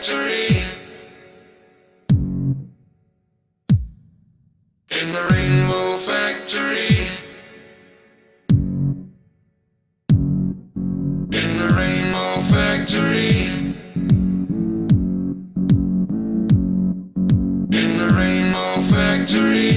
factory. In the rainbow factory. In the rainbow factory. In the rainbow factory.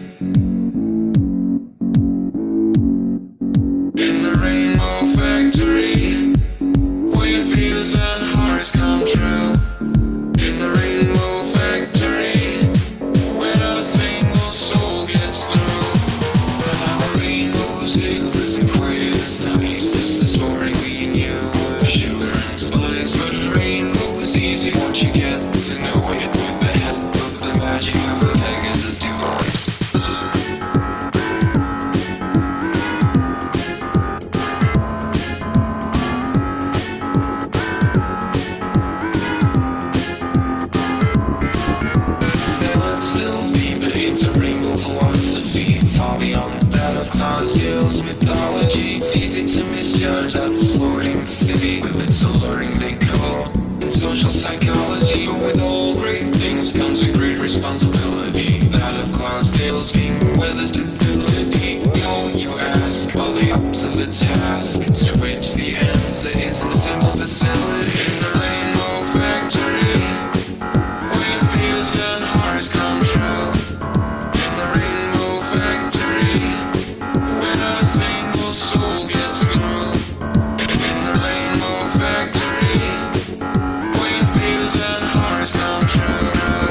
In the rainbow factory, where your fears and hearts come true. In the rainbow factory, where not a single soul gets through. The rainbow's eagle isn't quite as nice as the story we knew of sugar and spice. But the rainbow is easy once you get to know it, with the help of the magic of the Pegasus device. Far beyond that of Clydesdale's mythology, it's easy to misjudge that floating city with its alluring decor and social psychology. But with all great things comes a great responsibility, that of Clydesdale's being weather stability. No, you ask, are they up to the task? To which the answer is a simple facility. In the rainbow factory, where your fears and hearts come true. In the rainbow factory, where not a single soul gets through. In the rainbow factory, where your fears and hearts come true.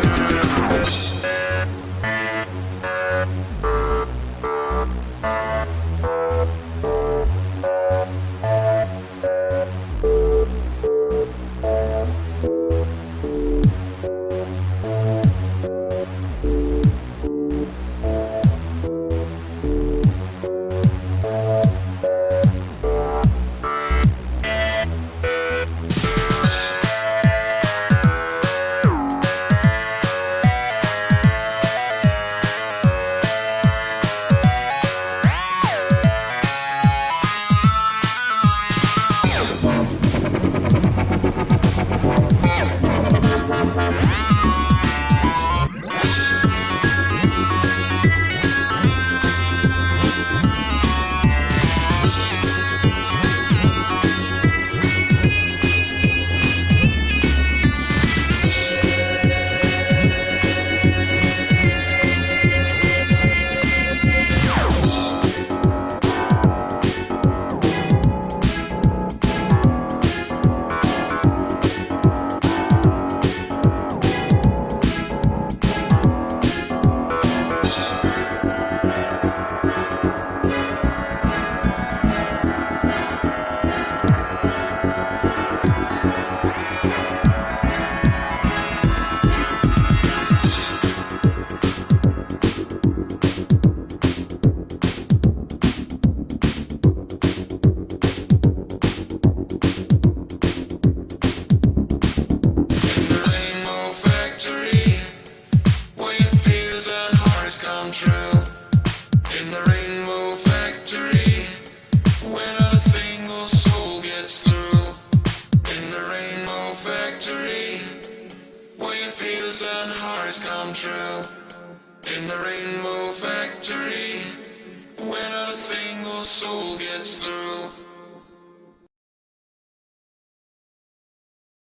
In the rainbow factory, where not a single soul gets through. In the rainbow factory, where your fears and hearts come true. In the rainbow factory, where not a single soul gets through.